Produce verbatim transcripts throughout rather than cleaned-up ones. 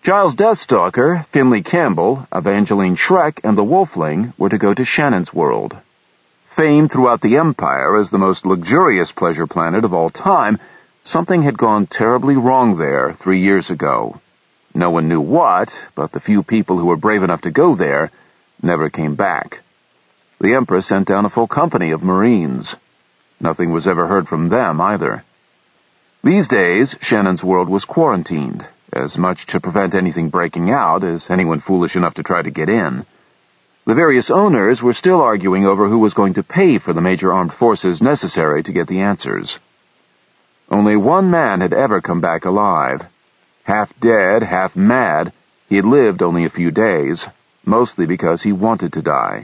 Giles Deathstalker, Finley Campbell, Evangeline Schreck, and the Wolfling were to go to Shannon's World. Famed throughout the Empire as the most luxurious pleasure planet of all time, something had gone terribly wrong there three years ago. No one knew what, but the few people who were brave enough to go there never came back. The Empress sent down a full company of Marines. Nothing was ever heard from them either. These days, Shannon's World was quarantined, as much to prevent anything breaking out as anyone foolish enough to try to get in. The various owners were still arguing over who was going to pay for the major armed forces necessary to get the answers. Only one man had ever come back alive. Half dead, half mad, he had lived only a few days, mostly because he wanted to die.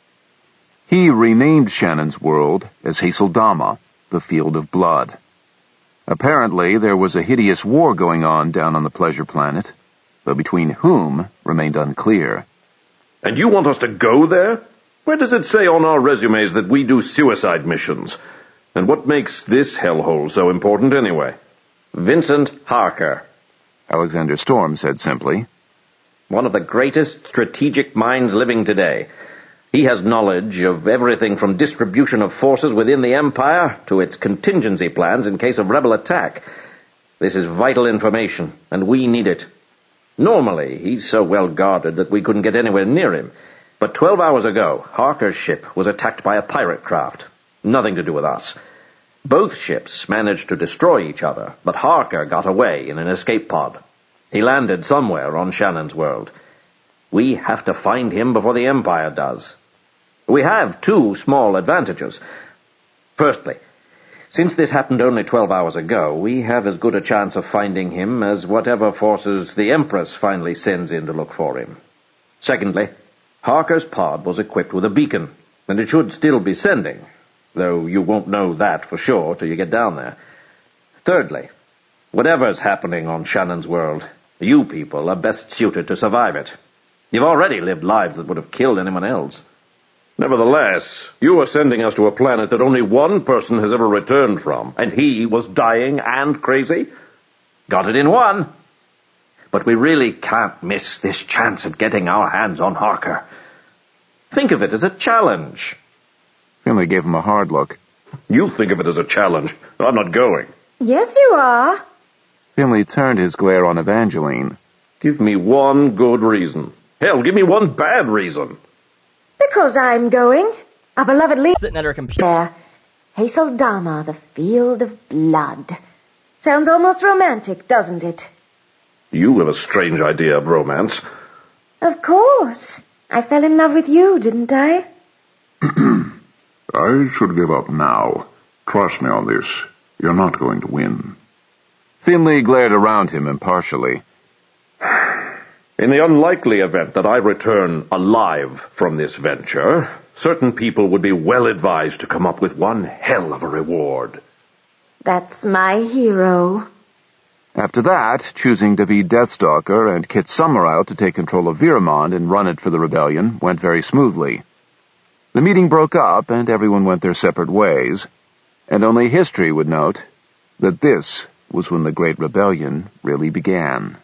He renamed Shannon's World as Haceldama, the Field of Blood. Apparently, there was a hideous war going on down on the pleasure planet, but between whom remained unclear. And you want us to go there? Where does it say on our resumes that we do suicide missions? And what makes this hellhole so important anyway? Vincent Harker, Alexander Storm said simply. One of the greatest strategic minds living today. He has knowledge of everything from distribution of forces within the Empire to its contingency plans in case of rebel attack. This is vital information, and we need it. Normally, he's so well guarded that we couldn't get anywhere near him. But twelve hours ago, Harker's ship was attacked by a pirate craft. Nothing to do with us. Both ships managed to destroy each other, but Harker got away in an escape pod. He landed somewhere on Shannon's World. We have to find him before the Empire does. We have two small advantages. Firstly, since this happened only twelve hours ago, we have as good a chance of finding him as whatever forces the Empress finally sends in to look for him. Secondly, Harker's pod was equipped with a beacon, and it should still be sending, though you won't know that for sure till you get down there. Thirdly, whatever's happening on Shannon's World, you people are best suited to survive it. You've already lived lives that would have killed anyone else. Nevertheless, you are sending us to a planet that only one person has ever returned from, and he was dying and crazy? Got it in one. But we really can't miss this chance at getting our hands on Harker. Think of it as a challenge. Finley gave him a hard look. You think of it as a challenge. I'm not going. Yes, you are. Finley turned his glare on Evangeline. Give me one good reason. Hell, give me one bad reason. Because I'm going. Our beloved leader. Sitting at her computer. Haceldama, the Field of Blood. Sounds almost romantic, doesn't it? You have a strange idea of romance. Of course. I fell in love with you, didn't I? I should give up now. Trust me on this. You're not going to win. Finley glared around him impartially. In the unlikely event that I return alive from this venture, certain people would be well advised to come up with one hell of a reward. That's my hero. After that, choosing David Deathstalker and Kit Summerisle to take control of Viramond and run it for the rebellion went very smoothly. The meeting broke up and everyone went their separate ways, and only history would note that this was when the Great Rebellion really began.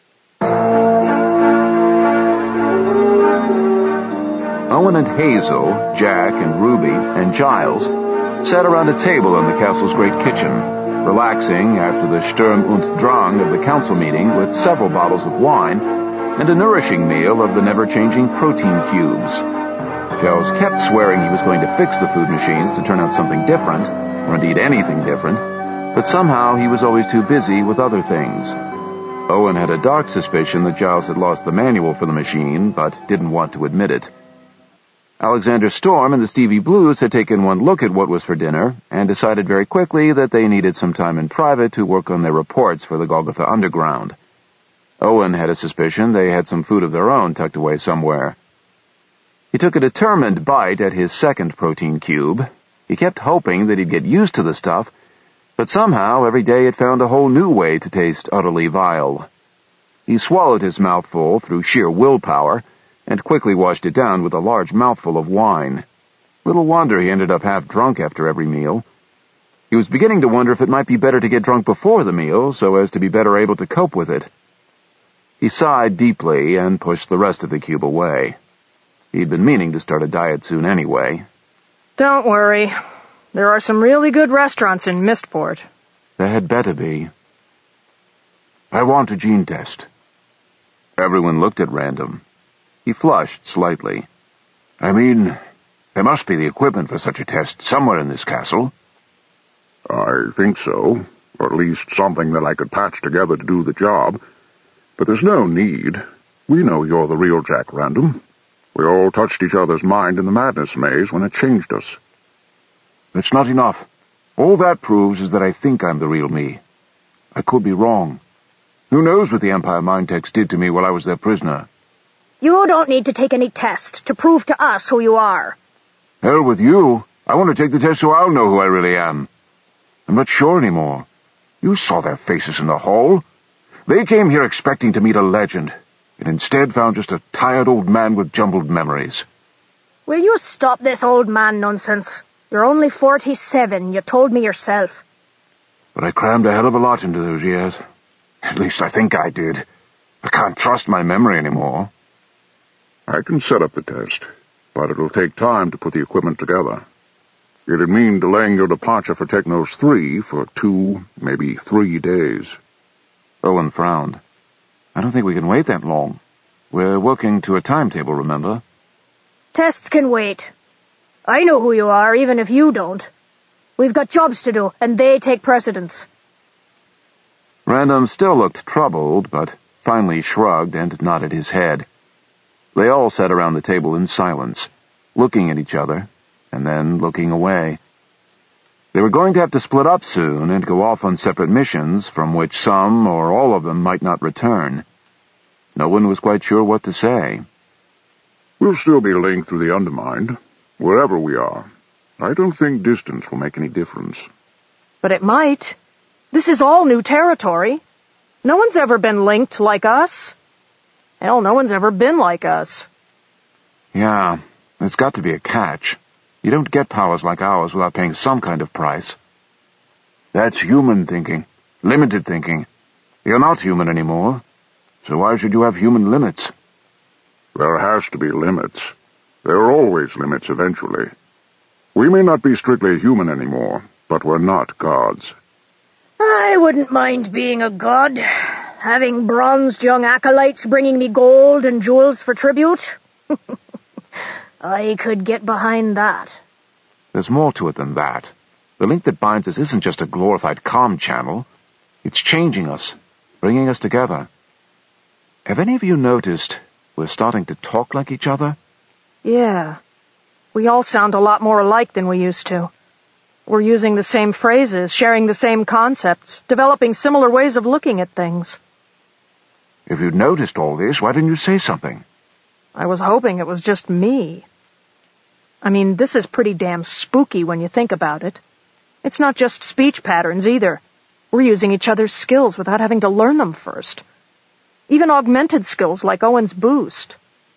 Owen and Hazel, Jack and Ruby and Giles sat around a table in the castle's great kitchen, relaxing after the Sturm und Drang of the council meeting with several bottles of wine and a nourishing meal of the never-changing protein cubes. Giles kept swearing he was going to fix the food machines to turn out something different, or indeed anything different, but somehow he was always too busy with other things. Owen had a dark suspicion that Giles had lost the manual for the machine, but didn't want to admit it. Alexander Storm and the Stevie Blues had taken one look at what was for dinner and decided very quickly that they needed some time in private to work on their reports for the Golgotha Underground. Owen had a suspicion they had some food of their own tucked away somewhere. He took a determined bite at his second protein cube. He kept hoping that he'd get used to the stuff, but somehow every day it found a whole new way to taste utterly vile. He swallowed his mouthful through sheer willpower, and quickly washed it down with a large mouthful of wine. Little wonder he ended up half drunk after every meal. He was beginning to wonder if it might be better to get drunk before the meal, so as to be better able to cope with it. He sighed deeply and pushed the rest of the cube away. He'd been meaning to start a diet soon anyway. Don't worry. There are some really good restaurants in Mistport. There had better be. I want a gene test. Everyone looked at Random. He flushed slightly. I mean, there must be the equipment for such a test somewhere in this castle. I think so, or at least something that I could patch together to do the job. But there's no need. We know you're the real Jack Random. We all touched each other's mind in the Madness Maze when it changed us. It's not enough. All that proves is that I think I'm the real me. I could be wrong. Who knows what the Empire Mind Techs did to me while I was their prisoner? You don't need to take any test to prove to us who you are. Hell with you. I want to take the test so I'll know who I really am. I'm not sure anymore. You saw their faces in the hall. They came here expecting to meet a legend, and instead found just a tired old man with jumbled memories. Will you stop this old man nonsense? You're only forty-seven, you told me yourself. But I crammed a hell of a lot into those years. At least I think I did. I can't trust my memory anymore. I can set up the test, but it'll take time to put the equipment together. It'd mean delaying your departure for Technos three for two, maybe three days. Owen frowned. I don't think we can wait that long. We're working to a timetable, remember? Tests can wait. I know who you are, even if you don't. We've got jobs to do, and they take precedence. Random still looked troubled, but finally shrugged and nodded his head. They all sat around the table in silence, looking at each other, and then looking away. They were going to have to split up soon and go off on separate missions from which some or all of them might not return. No one was quite sure what to say. We'll still be linked through the Undermind, wherever we are. I don't think distance will make any difference. But it might. This is all new territory. No one's ever been linked like us. Hell, no one's ever been like us. Yeah, there's got to be a catch. You don't get powers like ours without paying some kind of price. That's human thinking. Limited thinking. You're not human anymore. So why should you have human limits? There has to be limits. There are always limits eventually. We may not be strictly human anymore, but we're not gods. I wouldn't mind being a god. Having bronzed young acolytes bringing me gold and jewels for tribute. I could get behind that. There's more to it than that. The link that binds us isn't just a glorified comm channel. It's changing us, bringing us together. Have any of you noticed we're starting to talk like each other? Yeah. We all sound a lot more alike than we used to. We're using the same phrases, sharing the same concepts, developing similar ways of looking at things. If you'd noticed all this, why didn't you say something? I was hoping it was just me. I mean, this is pretty damn spooky when you think about it. It's not just speech patterns either. We're using each other's skills without having to learn them first. Even augmented skills like Owen's boost.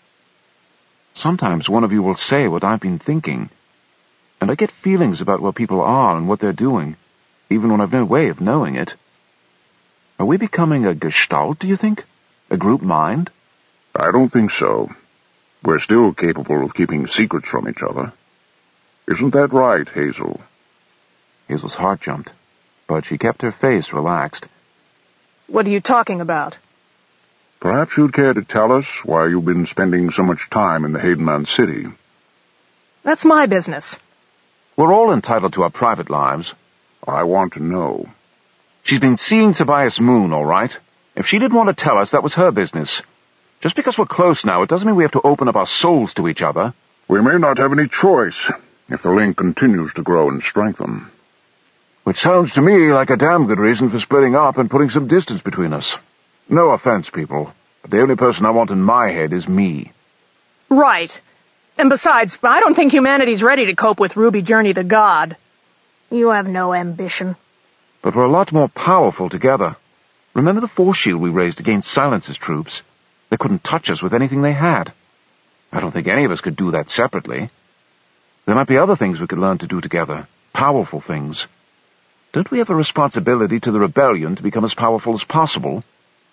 Sometimes one of you will say what I've been thinking, and I get feelings about where people are and what they're doing, even when I've no way of knowing it. Are we becoming a gestalt, do you think? A group mind? I don't think so. We're still capable of keeping secrets from each other. Isn't that right, Hazel? Hazel's heart jumped, but she kept her face relaxed. What are you talking about? Perhaps you'd care to tell us why you've been spending so much time in the Haydenman City. That's my business. We're all entitled to our private lives. I want to know. She's been seeing Tobias Moon, all right. If she didn't want to tell us, that was her business. Just because we're close now, it doesn't mean we have to open up our souls to each other. We may not have any choice if the link continues to grow and strengthen. Which sounds to me like a damn good reason for splitting up and putting some distance between us. No offense, people, but the only person I want in my head is me. Right. And besides, I don't think humanity's ready to cope with Ruby Journey to God. You have no ambition. But we're a lot more powerful together. Remember the force shield we raised against Silence's troops? They couldn't touch us with anything they had. I don't think any of us could do that separately. There might be other things we could learn to do together. Powerful things. Don't we have a responsibility to the rebellion to become as powerful as possible?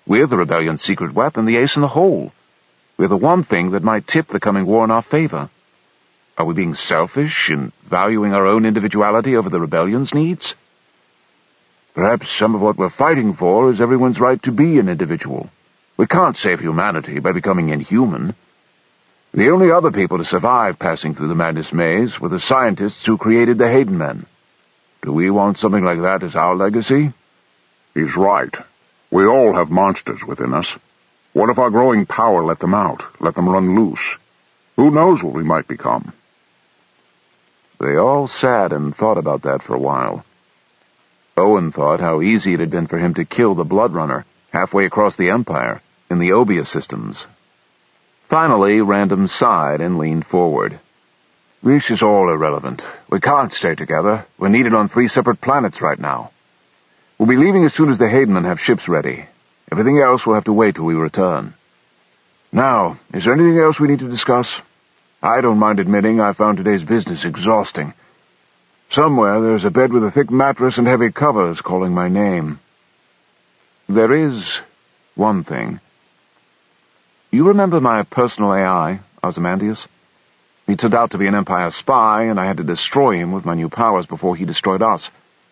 We're the rebellion's secret weapon, the ace in the hole. We're the one thing that might tip the coming war in our favor. Are we being selfish in valuing our own individuality over the rebellion's needs? Perhaps some of what we're fighting for is everyone's right to be an individual. We can't save humanity by becoming inhuman. The only other people to survive passing through the Madness Maze were the scientists who created the Hayden Men. Do we want something like that as our legacy? He's right. We all have monsters within us. What if our growing power let them out, let them run loose? Who knows what we might become? They all sat and thought about that for a while. Owen thought how easy it had been for him to kill the Blood Runner halfway across the Empire, in the Obia systems. Finally, Random sighed and leaned forward. This is all irrelevant. We can't stay together. We're needed on three separate planets right now. We'll be leaving as soon as the Hayden Men have ships ready. Everything else will have to wait till we return. Now, is there anything else we need to discuss? I don't mind admitting I found today's business exhausting. Somewhere there's a bed with a thick mattress and heavy covers calling my name. There is one thing. You remember my personal A I, Ozymandias? He turned out to be an Empire spy, and I had to destroy him with my new powers before he destroyed us.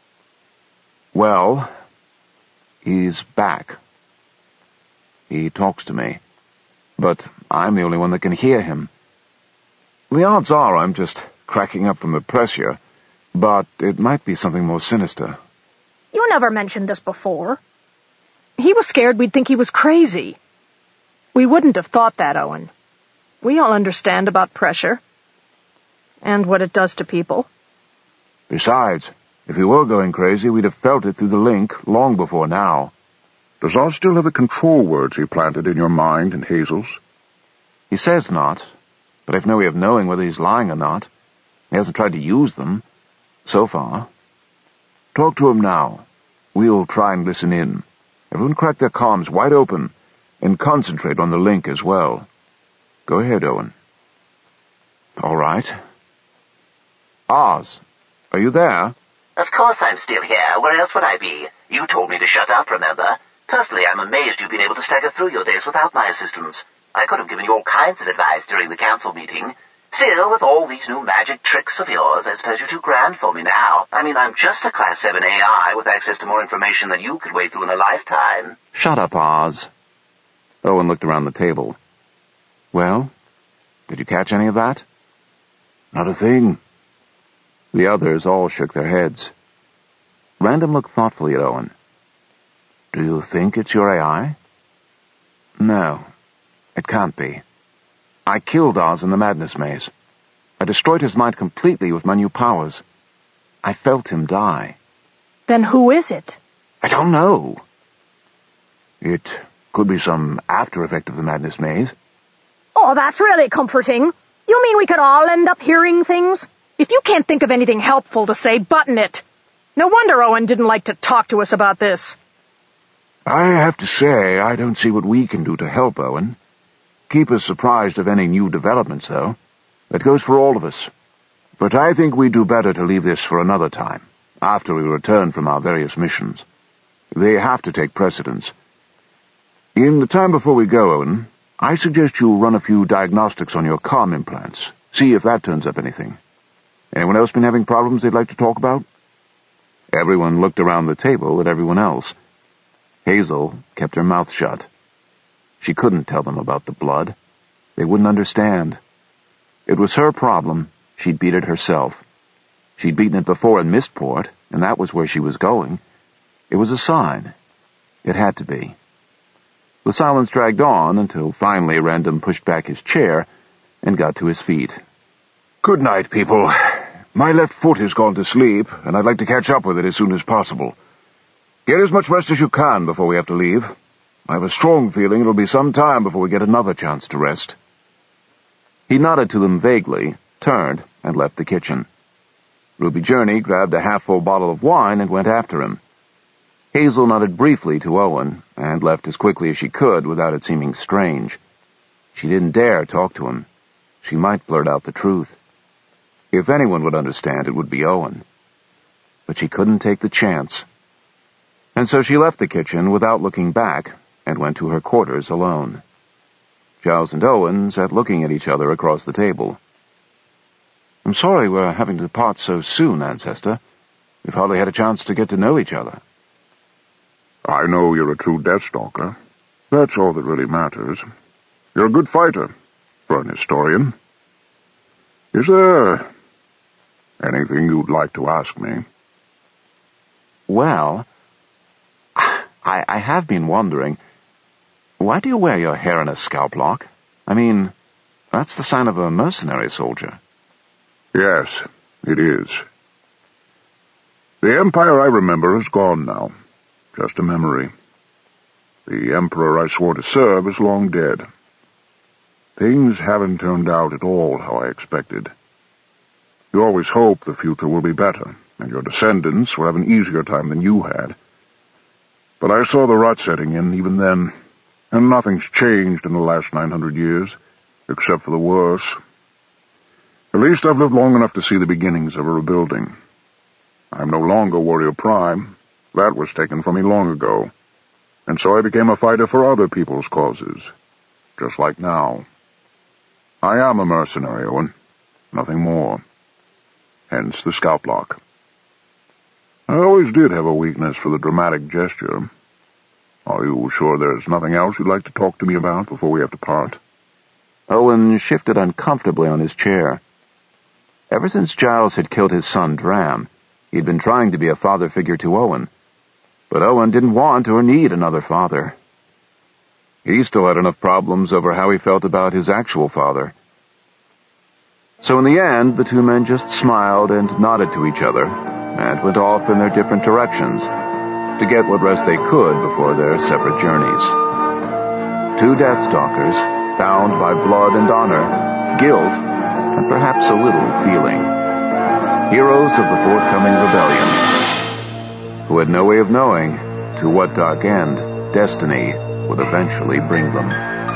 Well, he's back. He talks to me, but I'm the only one that can hear him. The odds are I'm just cracking up from the pressure, but it might be something more sinister. You never mentioned this before. He was scared we'd think he was crazy. We wouldn't have thought that, Owen. We all understand about pressure. And what it does to people. Besides, if he were going crazy, we'd have felt it through the link long before now. Does Oz still have the control words he planted in your mind and Hazel's? He says not, but I've no way of knowing whether he's lying or not. He hasn't tried to use them, so far. Talk to him now. We'll try and listen in. Everyone crack their comms wide open, and concentrate on the link as well. Go ahead, Owen. All right. Oz, are you there? Of course I'm still here. Where else would I be? You told me to shut up, remember? Personally, I'm amazed you've been able to stagger through your days without my assistance. I could have given you all kinds of advice during the council meeting. Still, with all these new magic tricks of yours, I suppose you're too grand for me now. I mean, I'm just a Class seven A I with access to more information than you could wade through in a lifetime. Shut up, Oz. Owen looked around the table. Well, did you catch any of that? Not a thing. The others all shook their heads. Random looked thoughtfully at Owen. Do you think it's your A I? No, it can't be. I killed Oz in the Madness Maze. I destroyed his mind completely with my new powers. I felt him die. Then who is it? I don't know. It could be some after effect of the Madness Maze. Oh, that's really comforting. You mean we could all end up hearing things? If you can't think of anything helpful to say, button it. No wonder Owen didn't like to talk to us about this. I have to say, I don't see what we can do to help, Owen. Keep us surprised of any new developments, though. That goes for all of us. But I think we do better to leave this for another time, after we return from our various missions. They have to take precedence. In the time before we go, Owen, I suggest you run a few diagnostics on your comm implants. See if that turns up anything. Anyone else been having problems they'd like to talk about? Everyone looked around the table at everyone else. Hazel kept her mouth shut. She couldn't tell them about the blood. They wouldn't understand. It was her problem. She'd beat it herself. She'd beaten it before in Mistport, and that was where she was going. It was a sign. It had to be. The silence dragged on until finally Random pushed back his chair and got to his feet. Good night, people. My left foot has gone to sleep, and I'd like to catch up with it as soon as possible. Get as much rest as you can before we have to leave. I have a strong feeling it'll be some time before we get another chance to rest. He nodded to them vaguely, turned, and left the kitchen. Ruby Journey grabbed a half-full bottle of wine and went after him. Hazel nodded briefly to Owen, and left as quickly as she could without it seeming strange. She didn't dare talk to him. She might blurt out the truth. If anyone would understand, it would be Owen. But she couldn't take the chance. And so she left the kitchen without looking back, and went to her quarters alone. Giles and Owen sat looking at each other across the table. "I'm sorry we're having to part so soon, Ancestor. We've hardly had a chance to get to know each other." "I know you're a true Deathstalker. That's all that really matters. You're a good fighter, for an historian. Is there anything you'd like to ask me?" "Well, I, I have been wondering, why do you wear your hair in a scalp lock? I mean, that's the sign of a mercenary soldier." "Yes, it is. The empire I remember is gone now. Just a memory. The emperor I swore to serve is long dead. Things haven't turned out at all how I expected. You always hope the future will be better, and your descendants will have an easier time than you had. But I saw the rot setting in even then, and nothing's changed in the last nine hundred years, except for the worse. At least I've lived long enough to see the beginnings of a rebuilding. I'm no longer Warrior Prime. That was taken from me long ago. And so I became a fighter for other people's causes, just like now. I am a mercenary, Owen. Nothing more. Hence the scalp lock. I always did have a weakness for the dramatic gesture. Are you sure there's nothing else you'd like to talk to me about before we have to part?" Owen shifted uncomfortably on his chair. Ever since Giles had killed his son Dram, he'd been trying to be a father figure to Owen. But Owen didn't want or need another father. He still had enough problems over how he felt about his actual father. So in the end, the two men just smiled and nodded to each other, and went off in their different directions, to get what rest they could before their separate journeys. Two Deathstalkers, bound by blood and honor, guilt, and perhaps a little feeling. Heroes of the forthcoming rebellion, who had no way of knowing to what dark end destiny would eventually bring them.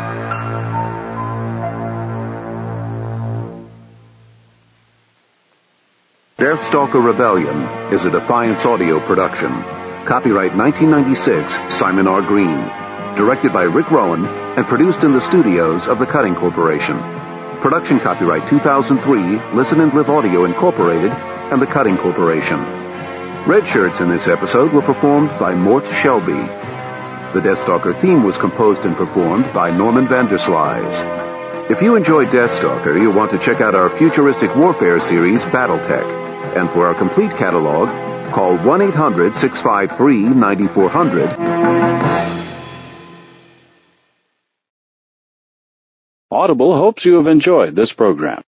Deathstalker Rebellion is a Defiance Audio production. Copyright nineteen ninety-six, Simon R. Green. Directed by Rick Rowan and produced in the studios of the Cutting Corporation. Production copyright two thousand three, Listen and Live Audio Incorporated and the Cutting Corporation. Red shirts in this episode were performed by Mort Shelby. The Deathstalker theme was composed and performed by Norman Vanderslies. If you enjoyed Deathstalker, you'll want to check out our futuristic warfare series, Battletech. And for our complete catalog, call one eight hundred, six five three, nine four zero zero. Audible hopes you have enjoyed this program.